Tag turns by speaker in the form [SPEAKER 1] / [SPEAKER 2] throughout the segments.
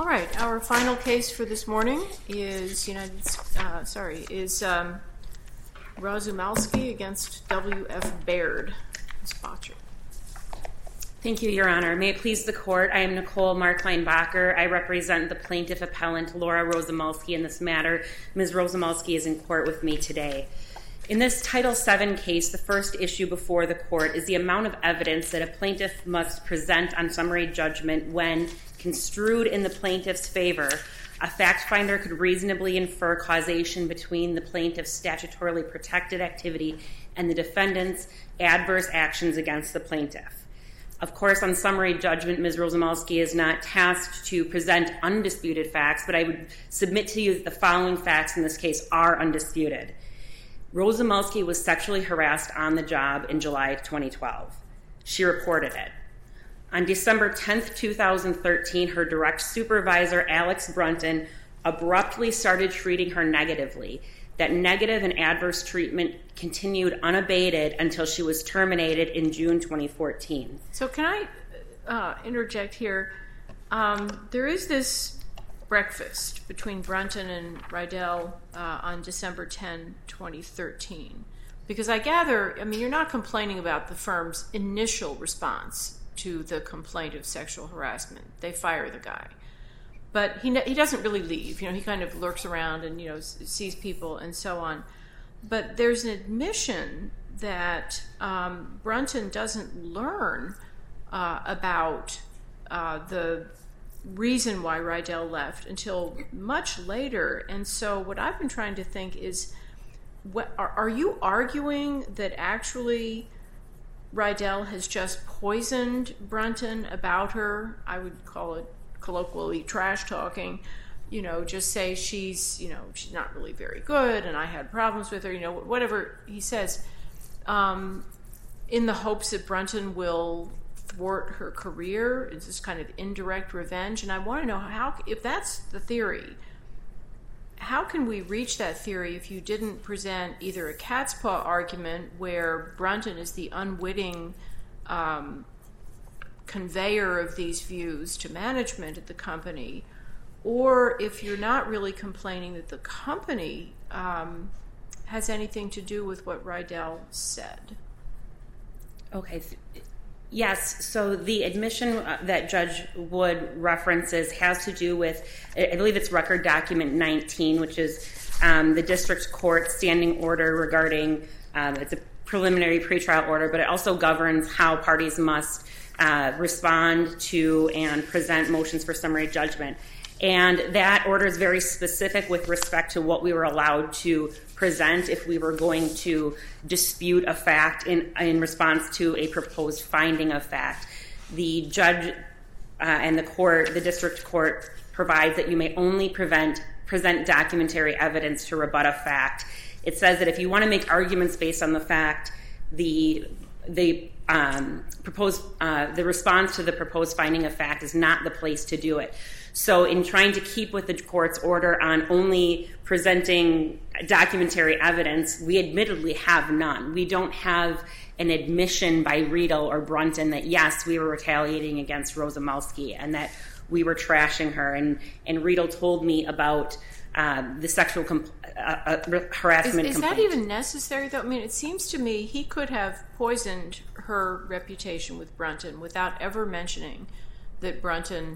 [SPEAKER 1] All right, our final case for this morning is Rozumowski against W.F. Baird. Ms. Bottcher.
[SPEAKER 2] Thank you, Your Honor. May it please the Court, I am Nicole Marklein-Bacher. I represent the plaintiff appellant Laura Rozumowski in this matter. Ms. Rozumowski is in court with me today. In this Title VII case, the first issue before the Court is the amount of evidence that a plaintiff must present on summary judgment when, construed in the plaintiff's favor, a fact finder could reasonably infer causation between the plaintiff's statutorily protected activity and the defendant's adverse actions against the plaintiff. Of course, on summary judgment, Ms. Rozumowski is not tasked to present undisputed facts, but I would submit to you that the following facts in this case are undisputed. Rozumowski was sexually harassed on the job in July 2012. She reported it. On December 10, 2013, her direct supervisor, Alex Brunton, abruptly started treating her negatively. That negative and adverse treatment continued unabated until she was terminated in June 2014.
[SPEAKER 1] So can I interject here? There is this breakfast between Brunton and Rydell on December 10, 2013. Because I gather, you're not complaining about the firm's initial response to the complaint of sexual harassment. They fire the guy. But he doesn't really leave. He kind of lurks around and sees people and so on. But there's an admission that Brunton doesn't learn about the reason why Rydell left until much later. And so what I've been trying to think is, are you arguing that actually Rydell has just poisoned Brunton about her? I would call it colloquially trash talking. Just say she's not really very good and I had problems with her, whatever he says, in the hopes that Brunton will thwart her career. It's this kind of indirect revenge. And I want to know if that's the theory, how can we reach that theory if you didn't present either a cat's paw argument where Brunton is the unwitting conveyor of these views to management at the company, or if you're not really complaining that the company has anything to do with what Rydell said?
[SPEAKER 2] Okay. Yes, so the admission that Judge Wood references has to do with, I believe it's record document 19, which is the district court standing order regarding, it's a preliminary pretrial order, but it also governs how parties must respond to and present motions for summary judgment. And that order is very specific with respect to what we were allowed to present if we were going to dispute a fact in response to a proposed finding of fact. The judge and the district court provides that you may only present documentary evidence to rebut a fact. It says that if you want to make arguments based on the fact, the response to the proposed finding of fact is not the place to do it. So in trying to keep with the court's order on only presenting documentary evidence, we admittedly have none. We don't have an admission by Rydell or Brunton that, yes, we were retaliating against Rozumowski and that we were trashing her. And Rydell told me about the sexual harassment complaint.
[SPEAKER 1] Is that even necessary, though? It seems to me he could have poisoned her reputation with Brunton without ever mentioning that Brunton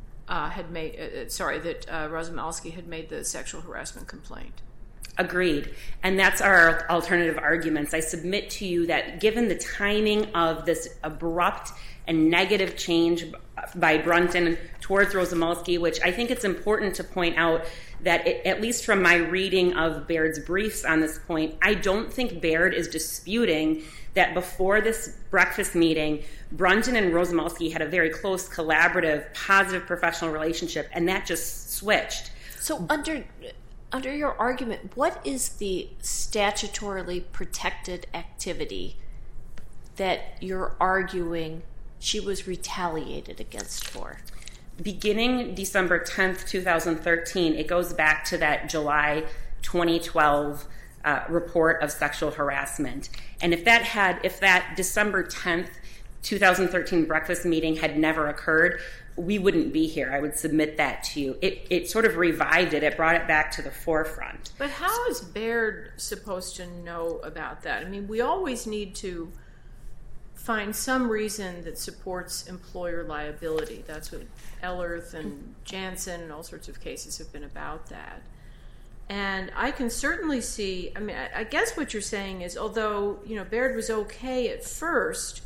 [SPEAKER 1] Rozumowski had made the sexual harassment complaint.
[SPEAKER 2] Agreed. And that's our alternative arguments. I submit to you that given the timing of this abrupt and negative change by Brunton towards Rozumowski, which I think it's important to point out that at least from my reading of Baird's briefs on this point, I don't think Baird is disputing that before this breakfast meeting, Brunton and Rozumowski had a very close, collaborative, positive professional relationship, and that just switched.
[SPEAKER 3] So under your argument, what is the statutorily protected activity that you're arguing she was retaliated against for?
[SPEAKER 2] Beginning December 10th, 2013, it goes back to that July 2012 report of sexual harassment. And if that December 10th, 2013 breakfast meeting had never occurred, we wouldn't be here. I would submit that to you. It sort of revived it. It brought it back to the forefront.
[SPEAKER 1] But how is Baird supposed to know about that? I mean, we always need to find some reason that supports employer liability. That's what Ellerth and Jansen and all sorts of cases have been about that. And I can certainly see, I mean, I guess what you're saying is, although, Baird was okay at first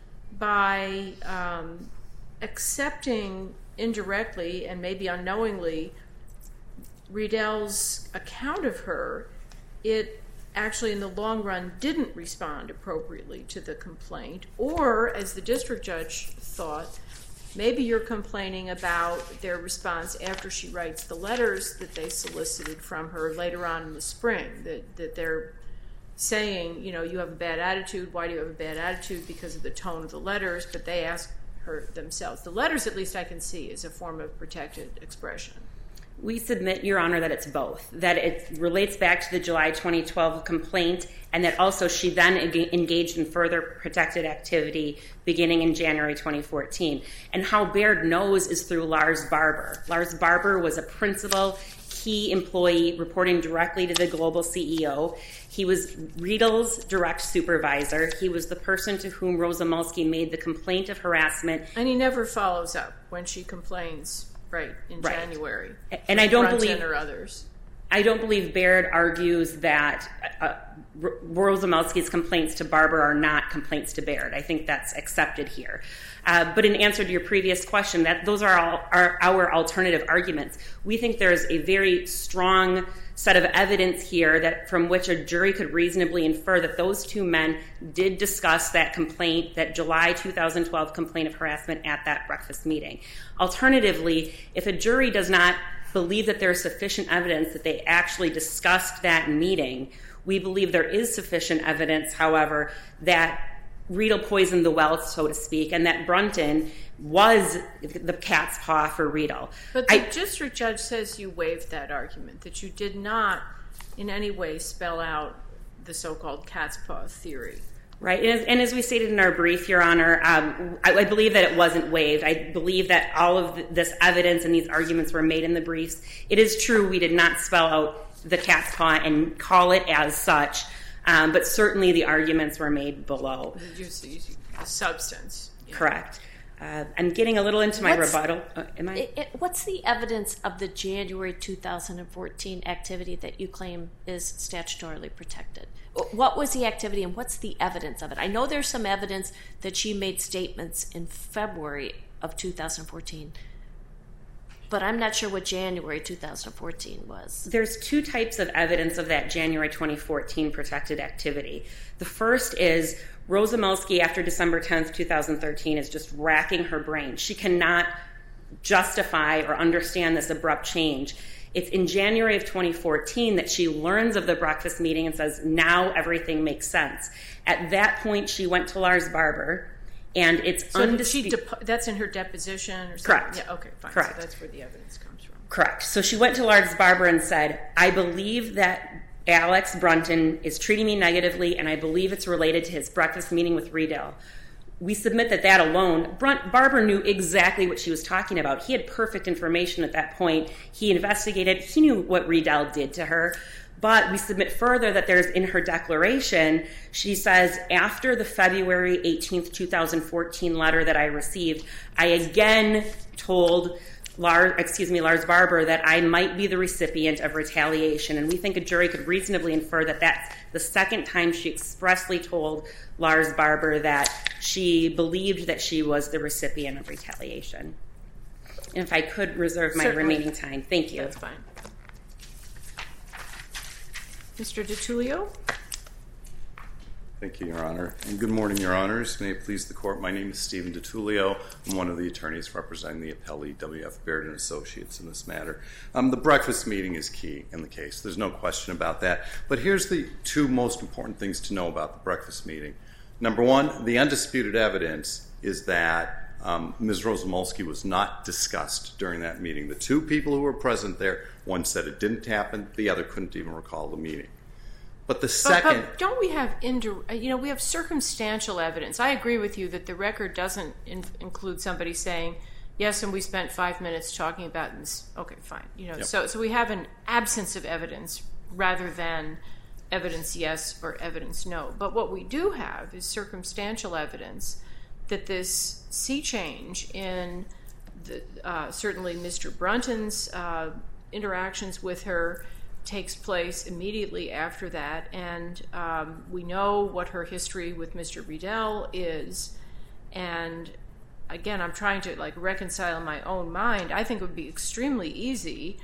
[SPEAKER 1] by accepting indirectly and maybe unknowingly Riedel's account of her, it actually in the long run didn't respond appropriately to the complaint. Or, as the district judge thought, maybe you're complaining about their response after she writes the letters that they solicited from her later on in the spring, that they're saying, you have a bad attitude. Why do you have a bad attitude? Because of the tone of the letters, but they ask her themselves. The letters, at least I can see, is a form of protected expression.
[SPEAKER 2] We submit, Your Honor, that it's both, that it relates back to the July 2012 complaint, and that also she then engaged in further protected activity beginning in January 2014. And how Baird knows is through Lars Barber. Lars Barber was a principal, key employee reporting directly to the global CEO. He was Riedel's direct supervisor. He was the person to whom Rosamulski made the complaint of harassment.
[SPEAKER 1] And he never follows up when she complains. Right, in January.
[SPEAKER 2] And I don't believe
[SPEAKER 1] or others.
[SPEAKER 2] I don't believe Baird argues that Rosamulski's complaints to Barber are not complaints to Baird. I think that's accepted here. But in answer to your previous question, those are our alternative arguments. We think there's a very strong set of evidence here that from which a jury could reasonably infer that those two men did discuss that complaint, that July 2012 complaint of harassment at that breakfast meeting. Alternatively, if a jury does not believe that there is sufficient evidence that they actually discussed that meeting, we believe there is sufficient evidence, however, that Riedel poisoned the well, so to speak, and that Brunton was the cat's paw for Riedel.
[SPEAKER 1] But the district judge says you waived that argument, that you did not in any way spell out the so-called cat's paw theory.
[SPEAKER 2] Right, and as we stated in our brief, Your Honor, I believe that it wasn't waived. I believe that all of this evidence and these arguments were made in the briefs. It is true we did not spell out the cat's paw and call it as such, but certainly the arguments were made below.
[SPEAKER 1] The substance. Yeah.
[SPEAKER 2] Correct. I'm getting a little into my rebuttal.
[SPEAKER 3] What's the evidence of the January 2014 activity that you claim is statutorily protected? What was the activity and what's the evidence of it? I know there's some evidence that she made statements in February of 2014, but I'm not sure what January 2014 was.
[SPEAKER 2] There's two types of evidence of that January 2014 protected activity. The first is Rosamulski, after December 10th, 2013, is just racking her brain. She cannot justify or understand this abrupt change. It's in January of 2014 that she learns of the breakfast meeting and says, now everything makes sense. At that point, she went to Lars Barber, and it's undisputed.
[SPEAKER 1] That's in her deposition or something?
[SPEAKER 2] Correct.
[SPEAKER 1] Yeah, okay, fine.
[SPEAKER 2] Correct.
[SPEAKER 1] So that's where the evidence comes from.
[SPEAKER 2] Correct. So she went to Lars Barber and said, I believe that Alex Brunton is treating me negatively, and I believe it's related to his breakfast meeting with Riedel. We submit that alone, Barber knew exactly what she was talking about. He had perfect information at that point. He investigated. He knew what Riedel did to her. But we submit further that there's in her declaration, she says, after the February 18th, 2014 letter that I received, I again told Lars Barber that I might be the recipient of retaliation. And we think a jury could reasonably infer that that's the second time she expressly told Lars Barber that she believed that she was the recipient of retaliation. And if I could reserve my remaining time. Thank you.
[SPEAKER 1] That's fine. Mr. DiTullio?
[SPEAKER 4] Thank you, Your Honor. And good morning, Your Honors. May it please the Court, my name is Stephen DiTullio. I'm one of the attorneys representing the appellee, W.F. Baird & Associates, in this matter. The breakfast meeting is key in the case. There's no question about that. But here's the two most important things to know about the breakfast meeting. Number one, the undisputed evidence is that Ms. Rosamulski was not discussed during that meeting. The two people who were present there, one said it didn't happen, the other couldn't even recall the meeting. But the second...
[SPEAKER 1] But don't we have we have circumstantial evidence. I agree with you that the record doesn't include somebody saying, yes, and we spent 5 minutes talking about this. Okay, fine.
[SPEAKER 4] Yep.
[SPEAKER 1] So we have an absence of evidence rather than evidence yes or evidence no. But what we do have is circumstantial evidence that this sea change in certainly Mr. Brunton's interactions with her takes place immediately after that, and we know what her history with Mr. Riedel is. And again, I'm trying to reconcile in my own mind. I think it would be extremely easy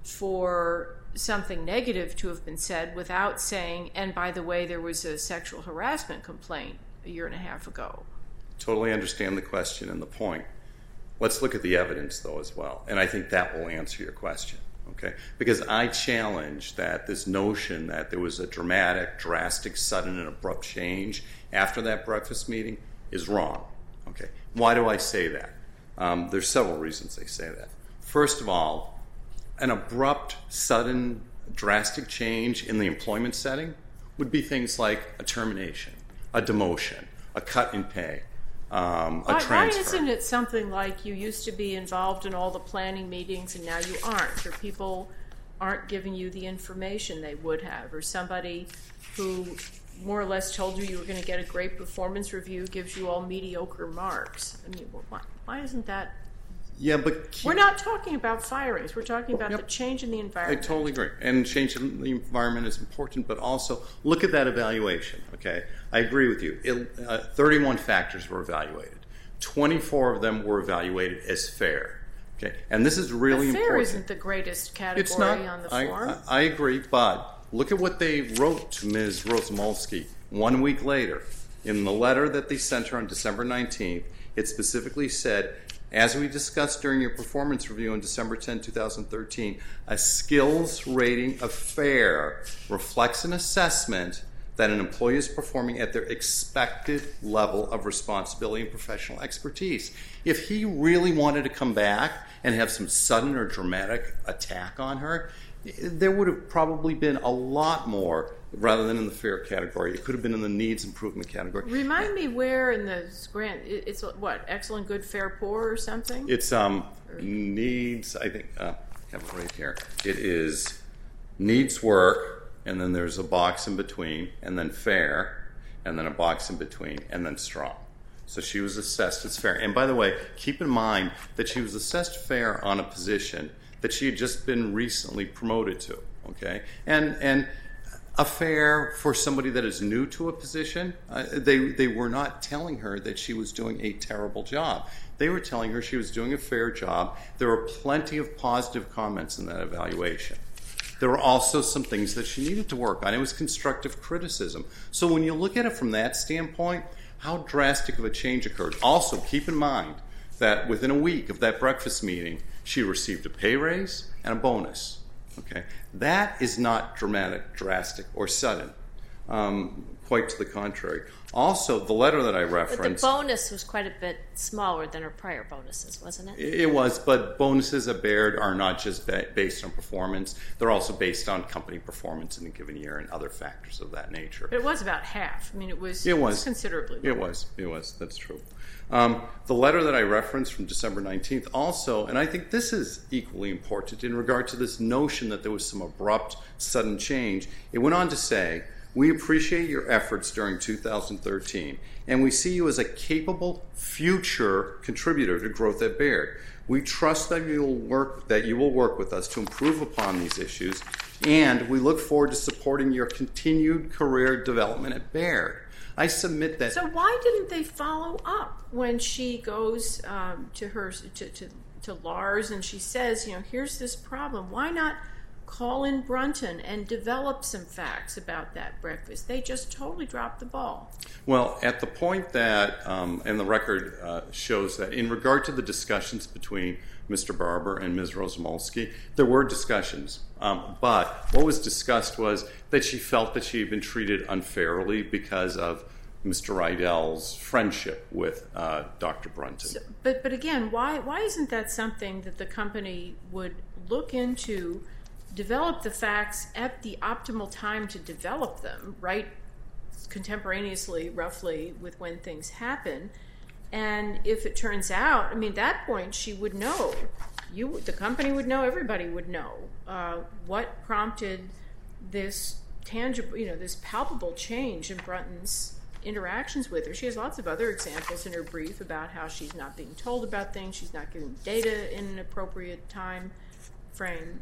[SPEAKER 1] for something negative to have been said without saying, and by the way, there was a sexual harassment complaint a year and a half ago.
[SPEAKER 4] Totally understand the question and the point. Let's look at the evidence, though, as well. And I think that will answer your question, okay? Because I challenge that this notion that there was a drastic, sudden, and abrupt change after that breakfast meeting is wrong, okay? Why do I say that? There's several reasons I say that. First of all, an abrupt, sudden, drastic change in the employment setting would be things like a termination, a demotion, a cut in pay, a transfer.
[SPEAKER 1] Why isn't it something like you used to be involved in all the planning meetings and now you aren't, or people aren't giving you the information they would have, or somebody who more or less told you were going to get a great performance review gives you all mediocre marks? I mean, why isn't that?
[SPEAKER 4] Yeah, but
[SPEAKER 1] we're not talking about firings. We're talking about the change in the environment.
[SPEAKER 4] I totally agree. And change in the environment is important, but also look at that evaluation, okay? I agree with you. 31 factors were evaluated. 24 of them were evaluated as fair, okay? And this is really important.
[SPEAKER 1] Fair isn't the greatest category on the form.
[SPEAKER 4] I agree, but look at what they wrote to Ms. Rosamolsky 1 week later. In the letter that they sent her on December 19th, it specifically said, as we discussed during your performance review on December 10, 2013, a skills rating of fair reflects an assessment that an employee is performing at their expected level of responsibility and professional expertise. If he really wanted to come back and have some sudden or dramatic attack on her, there would have probably been a lot more rather than in the fair category. It could have been in the needs improvement category.
[SPEAKER 1] Remind me where in the grant, it's what, excellent, good, fair, poor or something?
[SPEAKER 4] It's needs, I think, I have it right here. It is needs work, and then there's a box in between, and then fair, and then a box in between, and then strong. So she was assessed as fair. And by the way, keep in mind that she was assessed fair on a position that she had just been recently promoted to, okay? And a fair for somebody that is new to a position, they were not telling her that she was doing a terrible job. They were telling her she was doing a fair job. There were plenty of positive comments in that evaluation. There were also some things that she needed to work on. It was constructive criticism. So when you look at it from that standpoint, how drastic of a change occurred. Also, keep in mind that within a week of that breakfast meeting, she received a pay raise and a bonus. Okay, that is not dramatic, drastic, or sudden. Quite to the contrary. Also, the letter that I referenced...
[SPEAKER 3] But the bonus was quite a bit smaller than her prior bonuses, wasn't it?
[SPEAKER 4] It was, but bonuses at Baird are not just based on performance. They're also based on company performance in a given year and other factors of that nature.
[SPEAKER 1] But it was about half. I mean, it was considerably lower.
[SPEAKER 4] It was. That's true. The letter that I referenced from December 19th also, and I think this is equally important in regard to this notion that there was some abrupt, sudden change. It went on to say, we appreciate your efforts during 2013, and we see you as a capable future contributor to growth at Baird. We trust that you will work with us to improve upon these issues, and we look forward to supporting your continued career development at Baird. I submit that.
[SPEAKER 1] So why didn't they follow up when she goes to Lars and she says, here's this problem? Why not call in Brunton and develop some facts about that breakfast? They just totally dropped the ball.
[SPEAKER 4] Well, at the point that, and the record shows that in regard to the discussions between Mr. Barber and Ms. Rosamolsky, there were discussions. But what was discussed was that she felt that she had been treated unfairly because of Mr. Riedel's friendship with Dr. Brunton.
[SPEAKER 1] So, but again, why isn't that something that the company would look into, develop the facts at the optimal time to develop them, right contemporaneously, roughly, with when things happen, And if it turns out, I mean, at that point, she would know. The company would know, everybody would know what prompted this tangible, this palpable change in Brunton's interactions with her. She has lots of other examples in her brief about how she's not being told about things, she's not giving data in an appropriate time frame.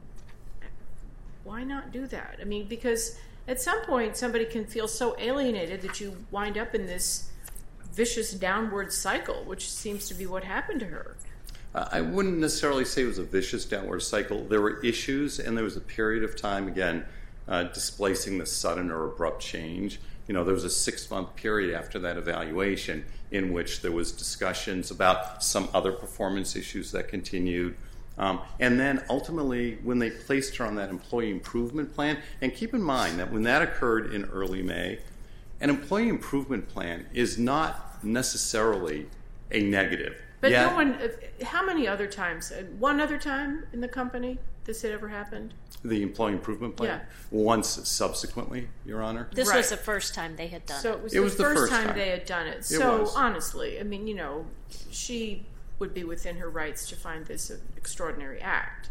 [SPEAKER 1] Why not do that? I mean, because at some point somebody can feel so alienated that you wind up in this vicious downward cycle, which seems to be what happened to her.
[SPEAKER 4] I wouldn't necessarily say it was a vicious downward cycle. There were issues, and there was a period of time, again, displacing the sudden or abrupt change. There was a 6-month period after that evaluation in which there was discussions about some other performance issues that continued. And then ultimately, when they placed her on that employee improvement plan, and keep in mind that when that occurred in early May, an employee improvement plan is not necessarily a negative.
[SPEAKER 1] But no one, how many other times? One other time in the company this had ever happened?
[SPEAKER 4] The employee improvement plan?
[SPEAKER 1] Yeah.
[SPEAKER 4] Once subsequently, Your Honor.
[SPEAKER 3] This was the first time they had done it.
[SPEAKER 1] So it was the first time they had done it. So honestly, I mean, she would be within her rights to find this an extraordinary act.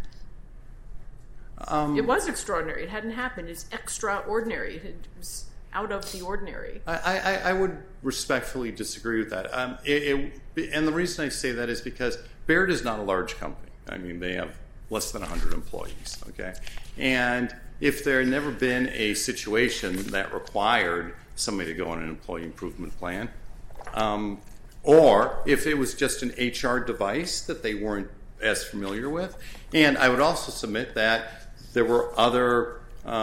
[SPEAKER 1] It was extraordinary. It hadn't happened. It's extraordinary. It was out of the ordinary.
[SPEAKER 4] I would respectfully disagree with that. And the reason I say that is because Baird is not a large company. I mean, they have less than 100 employees, okay? And if there had never been a situation that required somebody to go on an employee improvement plan, or if it was just an HR device that they weren't as familiar with, and I would also submit that there were other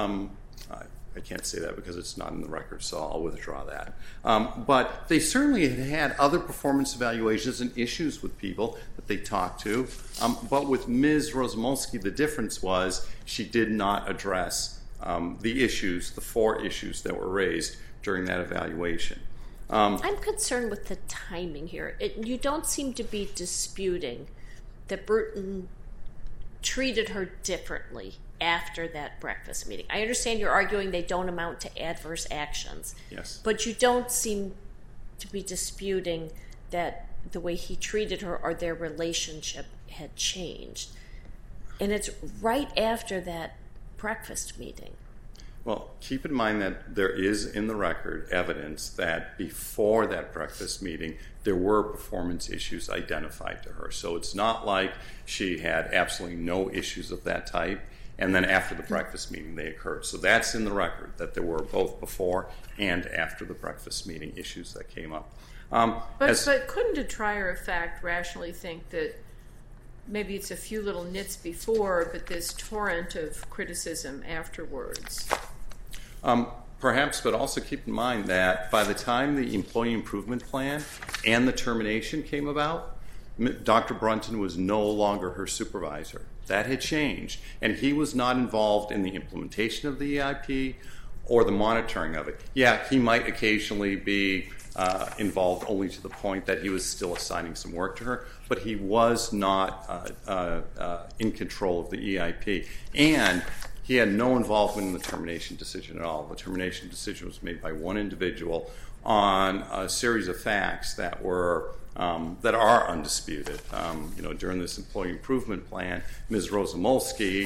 [SPEAKER 4] I can't say that because it's not in the record, so I'll withdraw that. But they certainly had other performance evaluations and issues with people that they talked to. But with Ms. Rozumolski, the difference was she did not address the issues, the 4 issues that were raised during that evaluation.
[SPEAKER 3] I'm concerned with the timing here. You don't seem to be disputing that Bruton treated her differently after that breakfast meeting. I understand you're arguing they don't amount to adverse actions.
[SPEAKER 4] Yes.
[SPEAKER 3] But you don't seem to be disputing that the way he treated her or their relationship had changed. And it's right after that breakfast meeting.
[SPEAKER 4] Well, keep in mind that there is in the record evidence that before that breakfast meeting, there were performance issues identified to her. So it's not like she had absolutely no issues of that type, and then after the breakfast meeting they occurred. So that's in the record, that there were both before and after the breakfast meeting issues that came up.
[SPEAKER 1] But couldn't a trier of fact rationally think that maybe it's a few little nits before, but this torrent of criticism afterwards?
[SPEAKER 4] Perhaps, but also keep in mind that by the time the employee improvement plan and the termination came about, Dr. Brunton was no longer her supervisor. That had changed, and he was not involved in the implementation of the EIP or the monitoring of it. Yeah, he might occasionally be involved only to the point that he was still assigning some work to her, but he was not in control of the EIP. And he had no involvement in the termination decision at all. The termination decision was made by one individual on a series of facts that were that are undisputed. During this employee improvement plan, Ms. Rozumolski,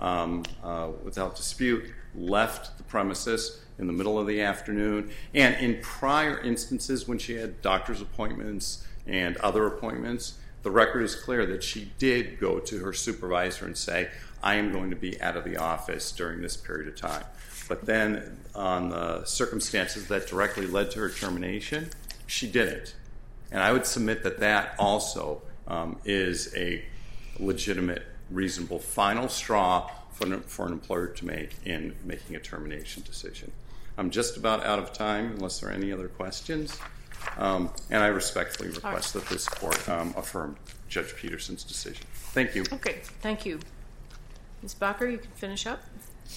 [SPEAKER 4] without dispute, left the premises in the middle of the afternoon. And in prior instances, when she had doctor's appointments and other appointments, the record is clear that she did go to her supervisor and say, I am going to be out of the office during this period of time. But then on the circumstances that directly led to her termination, she didn't. And I would submit that that also is a legitimate, reasonable final straw for an employer to make in making a termination decision. I'm just about out of time unless there are any other questions. And I respectfully request that this court affirm Judge Peterson's decision. Thank you.
[SPEAKER 1] Okay, thank you. Ms. Bacher, you can finish up.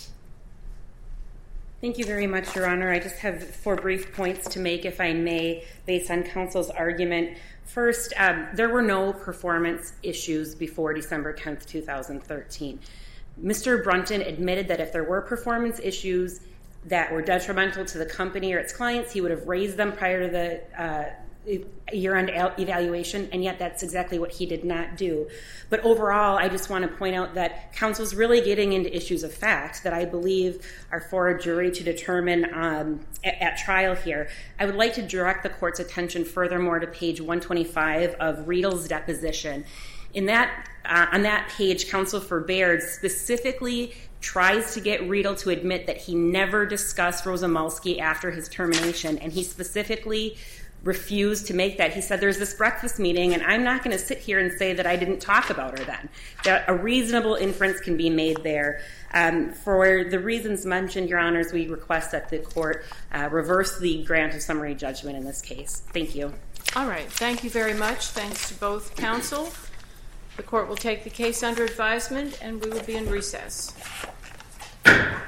[SPEAKER 2] Thank you very much, Your Honor. I just have 4 brief points to make, if I may, based on counsel's argument. First, there were no performance issues before December 10th, 2013. Mr. Brunton admitted that if there were performance issues that were detrimental to the company or its clients, he would have raised them prior to year-end evaluation, and yet that's exactly what he did not do. But overall, I just want to point out that counsel's really getting into issues of fact that I believe are for a jury to determine at trial here. I would like to direct the court's attention furthermore to page 125 of Riedel's deposition. On that page, counsel for Baird specifically tries to get Riedel to admit that he never discussed Rosomalski after his termination, and he specifically refused to make that. He said, there's this breakfast meeting, and I'm not going to sit here and say that I didn't talk about her then. That a reasonable inference can be made there. For the reasons mentioned, Your Honors, we request that the court reverse the grant of summary judgment in this case. Thank you.
[SPEAKER 1] All right. Thank you very much. Thanks to both counsel. The court will take the case under advisement, and we will be in recess.